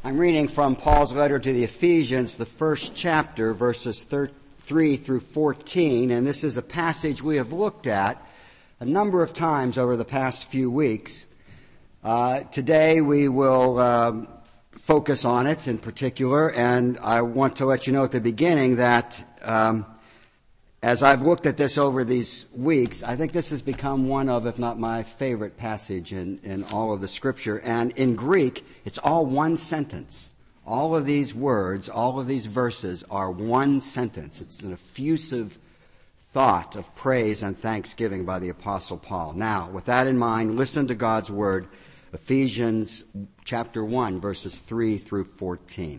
I'm reading from Paul's letter to the Ephesians, the first chapter, verses 3 through 14, and this is a passage we have looked at a number of times over the past few weeks. Today we will focus on it in particular, and I want to let you know at the beginning that as I've looked at this over these weeks, I think this has become one of, if not my favorite passage in all of the Scripture. And in Greek, it's all one sentence. All of these words, all of these verses are one sentence. It's an effusive thought of praise and thanksgiving by the Apostle Paul. Now, with that in mind, listen to God's Word, Ephesians chapter 1, verses 3 through 14.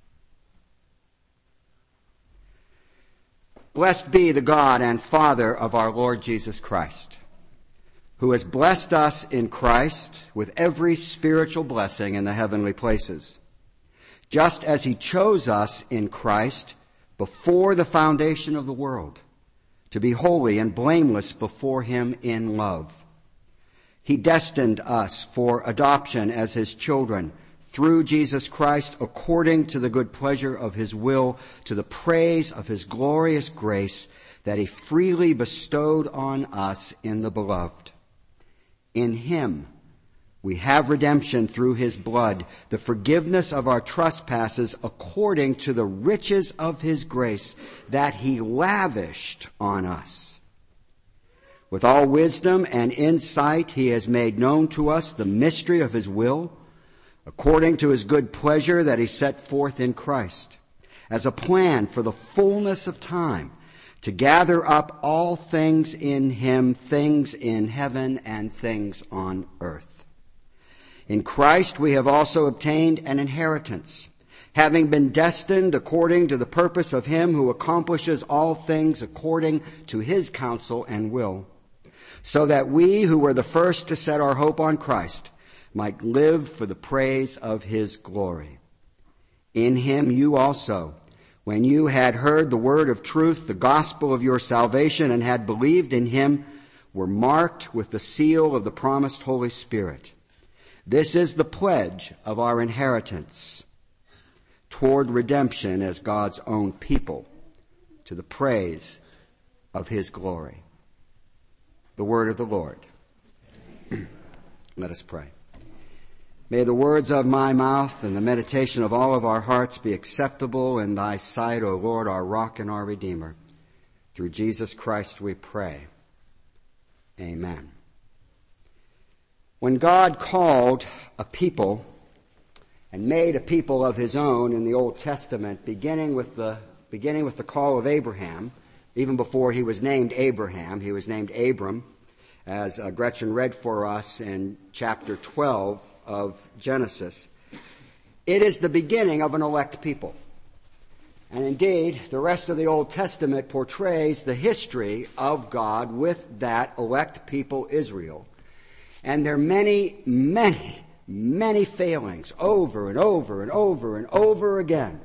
Blessed be the God and Father of our Lord Jesus Christ, who has blessed us in Christ with every spiritual blessing in the heavenly places, just as he chose us in Christ before the foundation of the world, to be holy and blameless before him in love. He destined us for adoption as his children through Jesus Christ, according to the good pleasure of his will, to the praise of his glorious grace that he freely bestowed on us in the beloved. In him we have redemption through his blood, the forgiveness of our trespasses, according to the riches of his grace that he lavished on us. With all wisdom and insight he has made known to us the mystery of his will, according to his good pleasure that he set forth in Christ, as a plan for the fullness of time, to gather up all things in him, things in heaven and things on earth. In Christ we have also obtained an inheritance, having been destined according to the purpose of him who accomplishes all things according to his counsel and will, so that we who were the first to set our hope on Christ might live for the praise of his glory. In him you also, when you had heard the word of truth, the gospel of your salvation, and had believed in him, were marked with the seal of the promised Holy Spirit. This is the pledge of our inheritance toward redemption as God's own people, to the praise of his glory. The word of the Lord. Let us pray. May the words of my mouth and the meditation of all of our hearts be acceptable in thy sight, O Lord, our rock and our Redeemer. Through Jesus Christ we pray. Amen. When God called a people and made a people of his own in the Old Testament, beginning with the call of Abraham, even before he was named Abraham, he was named Abram, as Gretchen read for us in chapter 12 of Genesis. It is the beginning of an elect people. And indeed, the rest of the Old Testament portrays the history of God with that elect people, Israel. And there are many, many, many failings over and over and over and over again.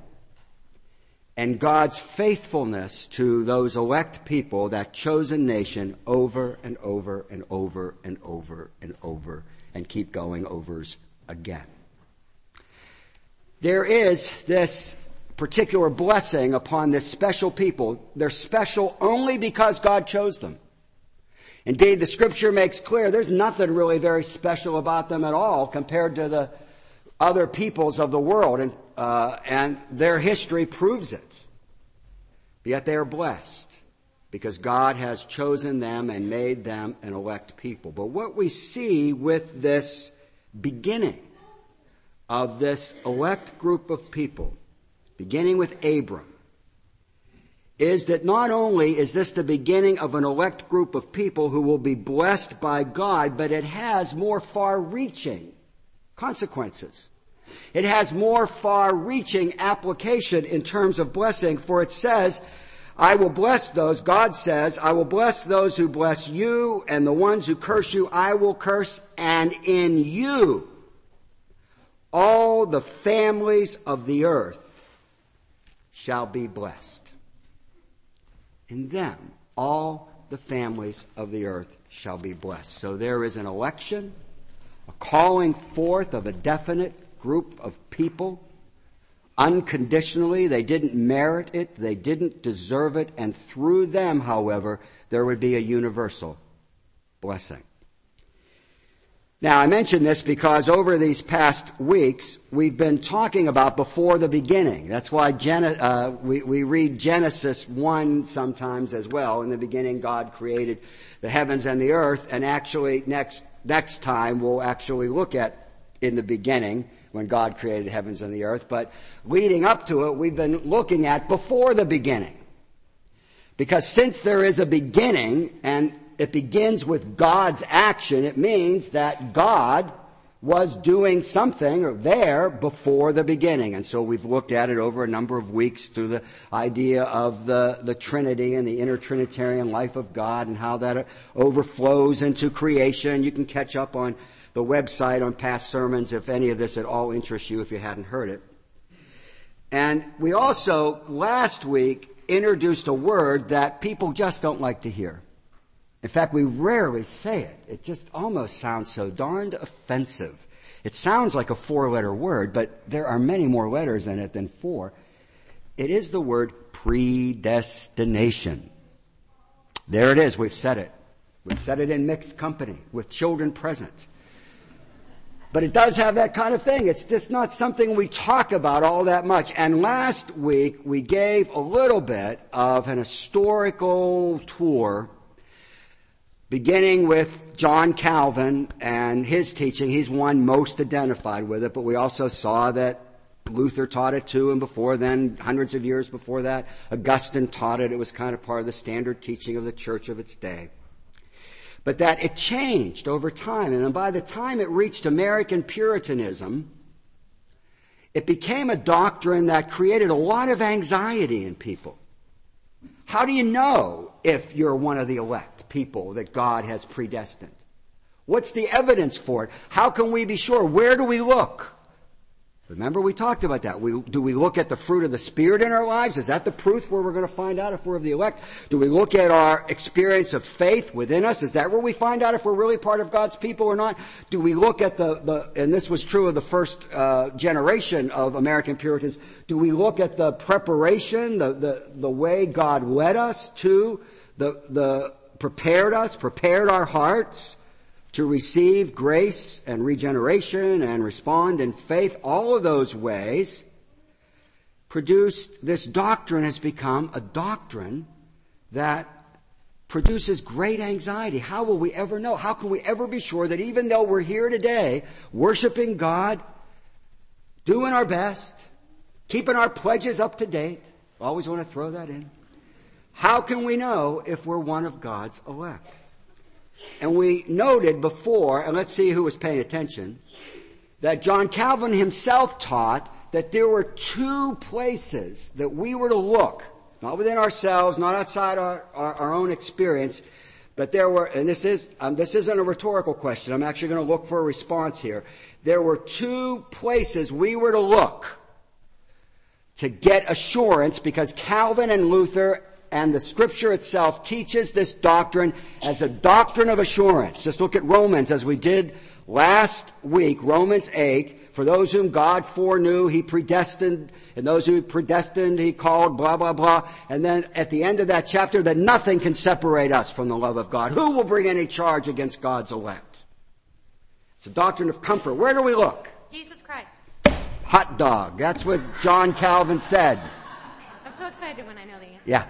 And God's faithfulness to those elect people, that chosen nation, over and over and over and over and over, and keep going overs again. There is this particular blessing upon this special people. They're special only because God chose them. Indeed, the Scripture makes clear there's nothing really very special about them at all compared to the other peoples of the world, and their history proves it. Yet they are blessed because God has chosen them and made them an elect people. But what we see with this beginning of this elect group of people, beginning with Abram, is that not only is this the beginning of an elect group of people who will be blessed by God, but it has more far-reaching consequences. It has more far-reaching application in terms of blessing, for it says, I will bless those, God says, I will bless those who bless you, and the ones who curse you I will curse, and in you all the families of the earth shall be blessed. In them all the families of the earth shall be blessed. So there is an election, a calling forth of a definite group of people unconditionally. They didn't merit it. They didn't deserve it. And through them, however, there would be a universal blessing. Now, I mention this because over these past weeks, we've been talking about before the beginning. That's why we read Genesis 1 sometimes as well. In the beginning, God created the heavens and the earth. And actually, next time, we'll actually look at in the beginning when God created the heavens and the earth. But leading up to it, we've been looking at before the beginning. Because since there is a beginning, and it begins with God's action, it means that God was doing something there before the beginning. And so we've looked at it over a number of weeks through the idea of the Trinity and the inter-Trinitarian life of God and how that overflows into creation. You can catch up on the website on past sermons if any of this at all interests you if you hadn't heard it. And we also, last week, introduced a word that people just don't like to hear. In fact, we rarely say it. It just almost sounds so darned offensive. It sounds like a 4-letter word, but there are many more letters in it than 4. It is the word predestination. There it is. We've said it. We've said it in mixed company with children present. But it does have that kind of thing. It's just not something we talk about all that much. And last week, we gave a little bit of an historical tour beginning with John Calvin and his teaching. He's one most identified with it, but we also saw that Luther taught it too, and before then, hundreds of years before that, Augustine taught it. It was kind of part of the standard teaching of the church of its day. But that it changed over time, and then by the time it reached American Puritanism, it became a doctrine that created a lot of anxiety in people. How do you know if you're one of the elect people that God has predestined? What's the evidence for it? How can we be sure? Where do we look? Remember, we talked about that. Do we look at the fruit of the Spirit in our lives? Is that the proof where we're going to find out if we're of the elect? Do we look at our experience of faith within us? Is that where we find out if we're really part of God's people or not? Do we look at and this was true of the first generation of American Puritans, do we look at the preparation, the way God led us to, prepared our hearts to receive grace and regeneration and respond in faith? All of those ways produced, this doctrine has become a doctrine that produces great anxiety. How will we ever know? How can we ever be sure that even though we're here today, worshiping God, doing our best, keeping our pledges up to date, always want to throw that in, how can we know if we're one of God's elect? And we noted before, and let's see who was paying attention, that John Calvin himself taught that there were 2 places that we were to look, not within ourselves, not outside our own experience, but there were, and this isn't a rhetorical question, I'm actually going to look for a response here. There were 2 places we were to look to get assurance, because Calvin and Luther and the Scripture itself teaches this doctrine as a doctrine of assurance. Just look at Romans, as we did last week, Romans 8. For those whom God foreknew, He predestined, and those who He predestined, He called, blah, blah, blah. And then at the end of that chapter, that nothing can separate us from the love of God. Who will bring any charge against God's elect? It's a doctrine of comfort. Where do we look? Jesus Christ. Hot dog. That's what John Calvin said. I'm so excited when I know the answer. Yeah.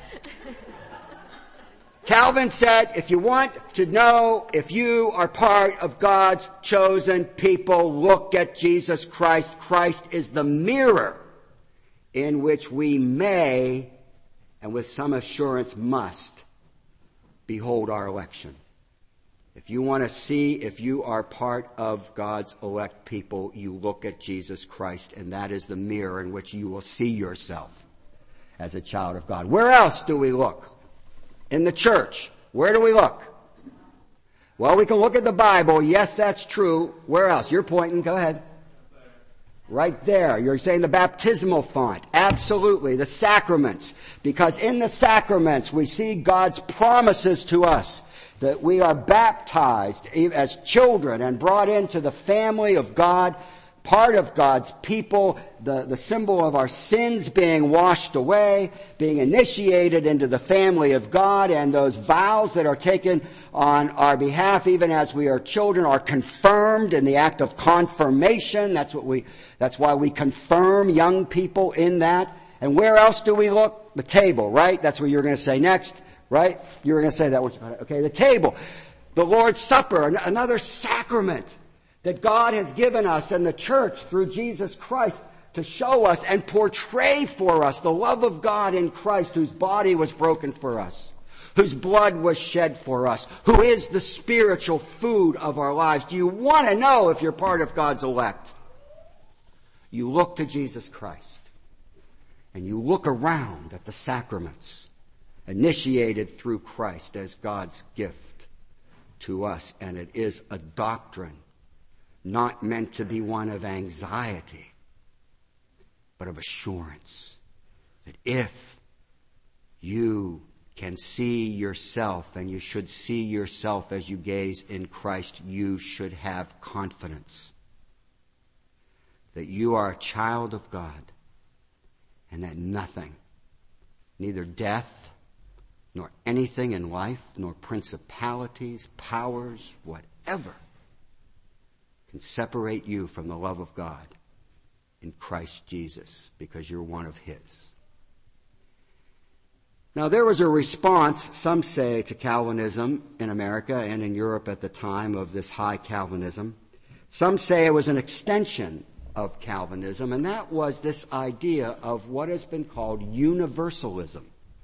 Calvin said, if you want to know if you are part of God's chosen people, look at Jesus Christ. Christ is the mirror in which we may, and with some assurance must, behold our election. If you want to see if you are part of God's elect people, you look at Jesus Christ, and that is the mirror in which you will see yourself as a child of God. Where else do we look? In the church. Where do we look? Well, we can look at the Bible. Yes, that's true. Where else? You're pointing. Go ahead. Right there. You're saying the baptismal font. Absolutely. The sacraments. Because in the sacraments, we see God's promises to us that we are baptized as children and brought into the family of God. part of God's people, the symbol of our sins being washed away, being initiated into the family of God, and those vows that are taken on our behalf, even as we are children, are confirmed in the act of confirmation. That's why we confirm young people in that. And where else do we look? The table, right? That's what you're going to say next, right? You were going to say that one. Okay, the table. The Lord's Supper, another sacrament that God has given us and the church through Jesus Christ to show us and portray for us the love of God in Christ, whose body was broken for us, whose blood was shed for us, who is the spiritual food of our lives. Do you want to know if you're part of God's elect? You look to Jesus Christ and you look around at the sacraments initiated through Christ as God's gift to us, and it is a doctrine not meant to be one of anxiety, but of assurance that if you can see yourself, and you should see yourself as you gaze in Christ, you should have confidence that you are a child of God, and that nothing, neither death, nor anything in life, nor principalities, powers, whatever, can separate you from the love of God in Christ Jesus, because you're one of His. Now, there was a response, some say, to Calvinism in America and in Europe at the time of this high Calvinism. Some say it was an extension of Calvinism, and that was this idea of what has been called universalism.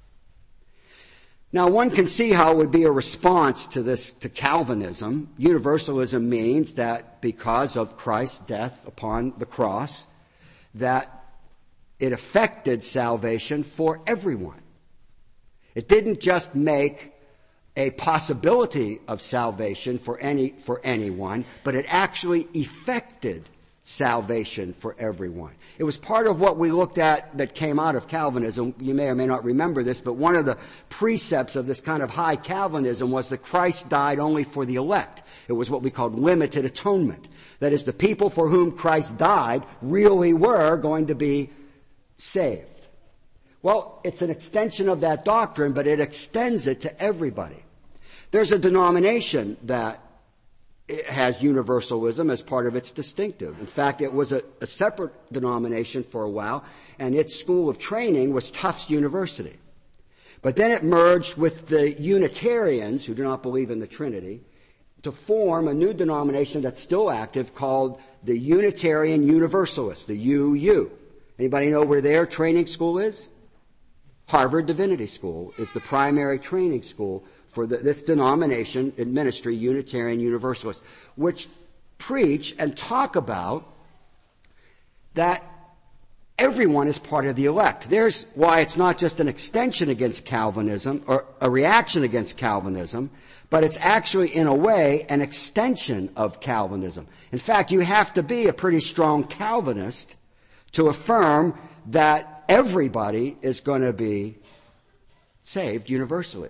Now, one can see how it would be a response to Calvinism. Universalism means that because of Christ's death upon the cross, that it affected salvation for everyone. It didn't just make a possibility of salvation for anyone, but it actually effected salvation for everyone. It was part of what we looked at that came out of Calvinism. You may or may not remember this, but one of the precepts of this kind of high Calvinism was that Christ died only for the elect. It was what we called limited atonement. That is, the people for whom Christ died really were going to be saved. Well, it's an extension of that doctrine, but it extends it to everybody. There's a denomination that it has universalism as part of its distinctive. In fact, it was a separate denomination for a while, and its school of training was Tufts University. But then it merged with the Unitarians, who do not believe in the Trinity, to form a new denomination that's still active called the Unitarian Universalists, the UU. Anybody know where their training school is? Harvard Divinity School is the primary training school for this denomination in ministry, Unitarian Universalists, which preach and talk about that everyone is part of the elect. There's why it's not just an extension against Calvinism or a reaction against Calvinism, but it's actually, in a way, an extension of Calvinism. In fact, you have to be a pretty strong Calvinist to affirm that everybody is going to be saved universally,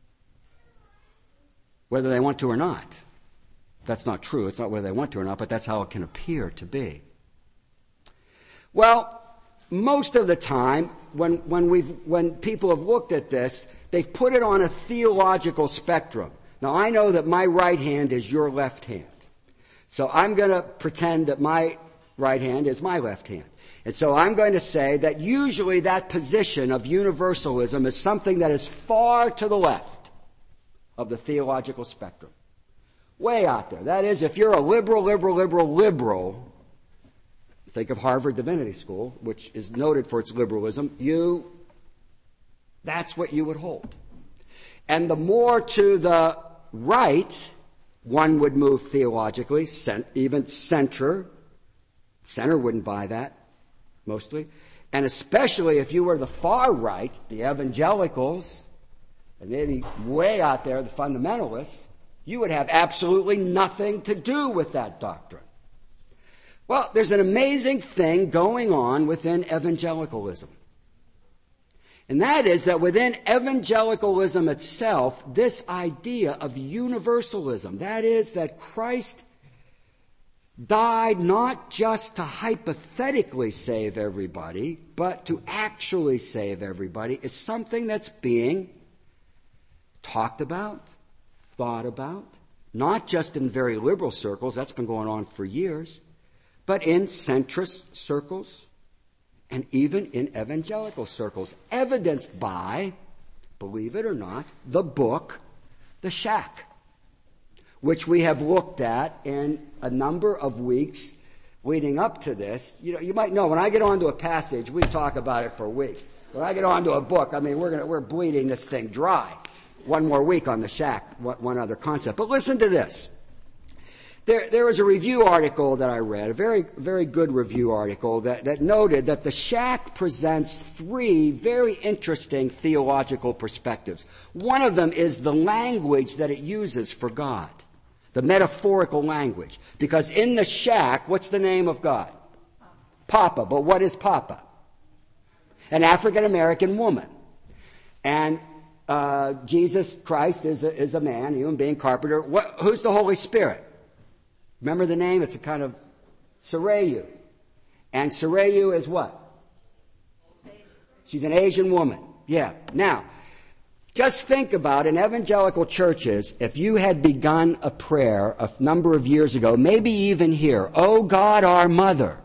whether they want to or not. That's not true. It's not whether they want to or not, but that's how it can appear to be. Well, most of the time, when people have looked at this, they've put it on a theological spectrum. Now, I know that my right hand is your left hand. So I'm going to pretend that my right hand is my left hand. And so I'm going to say that usually that position of universalism is something that is far to the left of the theological spectrum. Way out there. That is, if you're a liberal, think of Harvard Divinity School, which is noted for its liberalism, that's what you would hold. And the more to the right one would move theologically, even center wouldn't buy that, mostly. And especially if you were the far right, the evangelicals, and maybe way out there, the fundamentalists, you would have absolutely nothing to do with that doctrine. Well, there's an amazing thing going on within evangelicalism. And that is that within evangelicalism itself, this idea of universalism, that is, that Christ died not just to hypothetically save everybody, but to actually save everybody, is something that's being talked about, thought about, not just in very liberal circles, that's been going on for years, but in centrist circles and even in evangelical circles, evidenced by, believe it or not, the book, The Shack, which we have looked at in a number of weeks leading up to this. You might know, when I get onto a passage, we talk about it for weeks. When I get onto a book, I mean, we're bleeding this thing dry. One more week on The Shack, one other concept. But listen to this. There was a review article that I read, a very, very good review article that noted that The Shack presents three very interesting theological perspectives. One of them is the language that it uses for God, the metaphorical language. Because in The Shack, what's the name of God? Papa. But what is Papa? An African-American woman. And Jesus Christ is a man, a human being, carpenter. Who's the Holy Spirit? Remember the name? It's a kind of Sarayu. And Sarayu is what? She's an Asian woman. Yeah. Now, just think about in evangelical churches, if you had begun a prayer a number of years ago, maybe even here, "Oh God, our Mother,"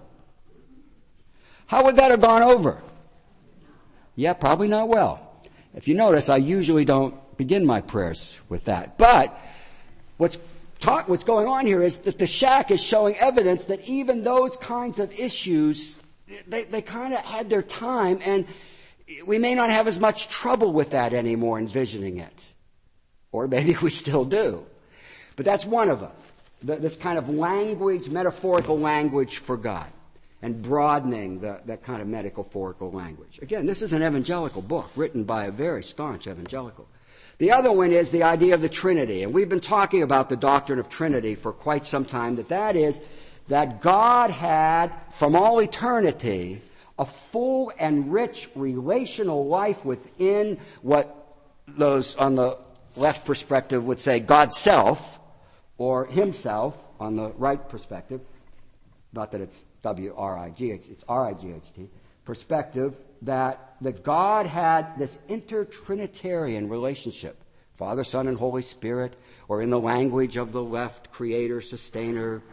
how would that have gone over? Yeah, probably not well. If you notice, I usually don't begin my prayers with that. But what's going on here is that The Shack is showing evidence that even those kinds of issues, they kind of had their time, and we may not have as much trouble with that anymore, envisioning it. Or maybe we still do. But that's one of them. This kind of language, metaphorical language for God, and broadening that kind of metaphorical language. Again, this is an evangelical book written by a very staunch evangelical. The other one is the idea of the Trinity. And we've been talking about the doctrine of Trinity for quite some time, that is that God had, from all eternity, a full and rich relational life within what those on the left perspective would say God's self, or himself on the right perspective. Not that it's W-R-I-G-H, it's R-I-G-H-T, perspective, that God had this intertrinitarian relationship, Father, Son, and Holy Spirit, or in the language of the left, Creator, Sustainer,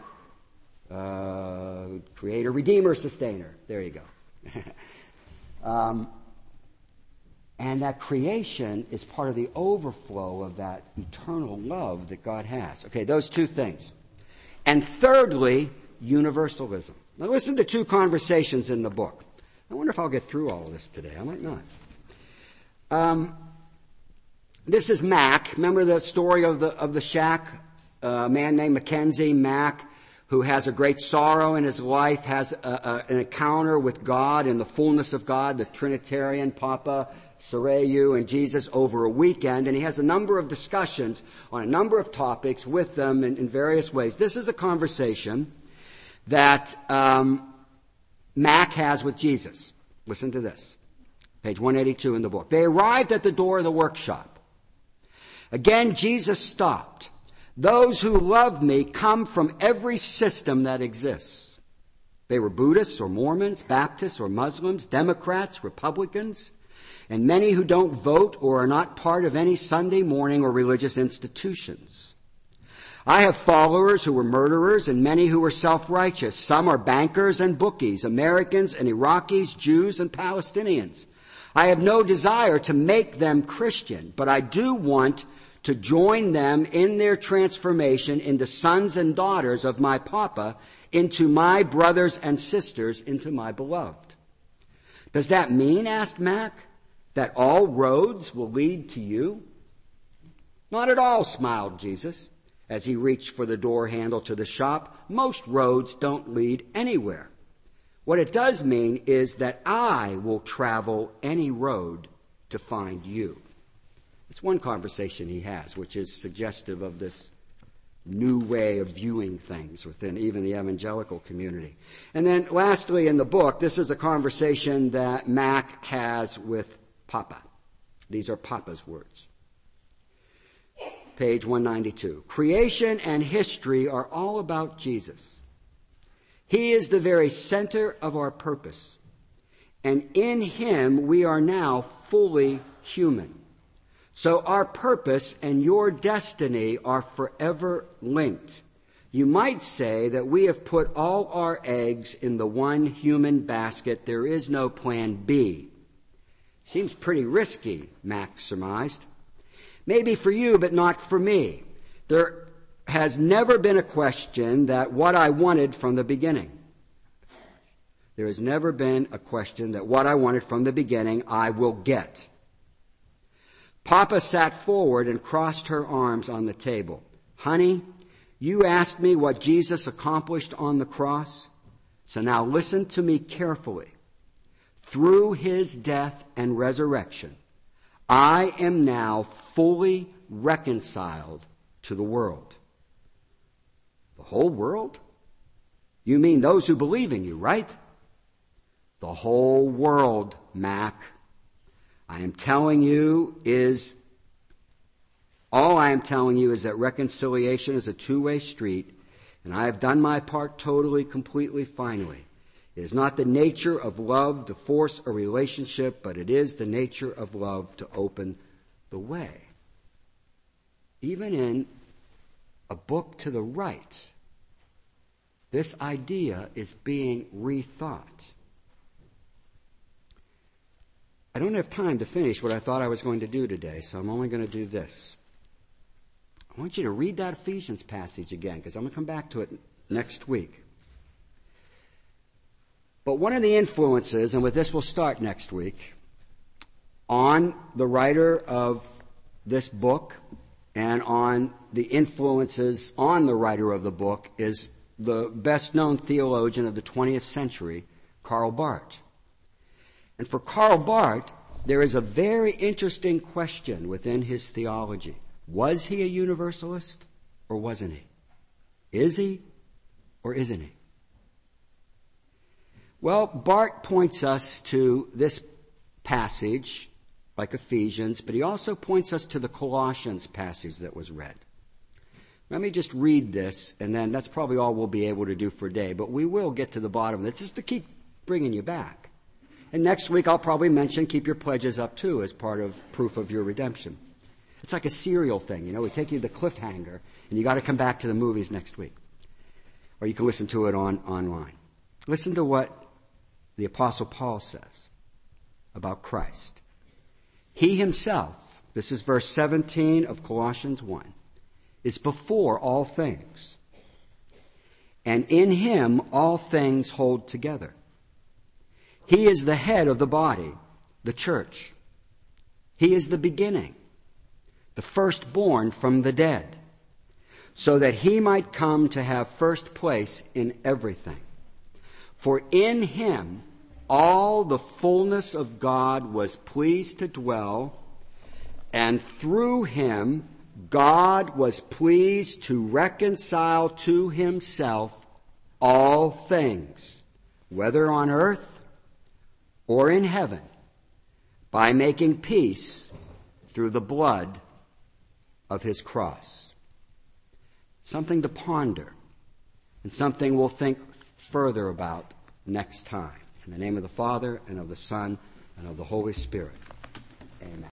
Creator, Redeemer, Sustainer. There you go. And that creation is part of the overflow of that eternal love that God has. Okay, those two things. And thirdly, universalism. Now listen to two conversations in the book. I wonder if I'll get through all of this today. I might not. This is Mac. Remember the story of the shack? A man named Mackenzie Mac, who has a great sorrow in his life, has an encounter with God in the fullness of God, the Trinitarian, Papa, Sarayu, and Jesus over a weekend. And he has a number of discussions on a number of topics with them in various ways. This is a conversation that Mac has with Jesus. Listen to this. Page 182 in the book. They arrived at the door of the workshop. Again, Jesus stopped. Those who love me come from every system that exists. They were Buddhists or Mormons, Baptists or Muslims, Democrats, Republicans, and many who don't vote or are not part of any Sunday morning or religious institutions. I have followers who were murderers and many who were self-righteous. Some are bankers and bookies, Americans and Iraqis, Jews and Palestinians. I have no desire to make them Christian, but I do want to join them in their transformation into sons and daughters of my Papa, into my brothers and sisters, into my beloved. Does that mean, asked Mac, that all roads will lead to you? Not at all, smiled Jesus, as he reached for the door handle to the shop. Most roads don't lead anywhere. What it does mean is that I will travel any road to find you. It's one conversation he has, which is suggestive of this new way of viewing things within even the evangelical community. And then lastly in the book, this is a conversation that Mac has with Papa. These are Papa's words. Page 192. Creation and history are all about Jesus. He is the very center of our purpose. And in him we are now fully human. So our purpose and your destiny are forever linked. You might say that we have put all our eggs in the one human basket. There is no plan B. Seems pretty risky, Max surmised. Maybe for you, but not for me. There has never been a question that what I wanted from the beginning. There has never been a question that what I wanted from the beginning I will get. Papa sat forward and crossed her arms on the table. Honey, you asked me what Jesus accomplished on the cross. So now listen to me carefully. Through his death and resurrection, I am now fully reconciled to the world. The whole world? You mean those who believe in you, right? The whole world, Mac. All I am telling you is that reconciliation is a two-way street, and I have done my part totally, completely, finally. It is not the nature of love to force a relationship, but it is the nature of love to open the way. Even in a book to the right, this idea is being rethought. I don't have time to finish what I thought I was going to do today, so I'm only going to do this. I want you to read that Ephesians passage again, because I'm going to come back to it next week. But one of the influences, and with this we'll start next week, on the writer of this book and on the influences on the writer of the book is the best-known theologian of the 20th century, Karl Barth. And for Karl Barth, there is a very interesting question within his theology. Was he a universalist or wasn't he? Is he or isn't he? Well, Barth points us to this passage, like Ephesians, but he also points us to the Colossians passage that was read. Let me just read this, and then that's probably all we'll be able to do for a day, but we will get to the bottom of this, just to keep bringing you back. And next week I'll probably mention keep your pledges up too as part of proof of your redemption. It's like a serial thing, you know. We take you to the cliffhanger, and you got to come back to the movies next week. Or you can listen to it online. Listen to what the Apostle Paul says about Christ. He himself, this is verse 17 of Colossians 1, is before all things. And in him all things hold together. He is the head of the body, the church. He is the beginning, the firstborn from the dead, so that he might come to have first place in everything. For in him all the fullness of God was pleased to dwell, and through him God was pleased to reconcile to himself all things, whether on earth or in heaven, by making peace through the blood of his cross. Something to ponder, and something we'll think further about next time. In the name of the Father, and of the Son, and of the Holy Spirit. Amen.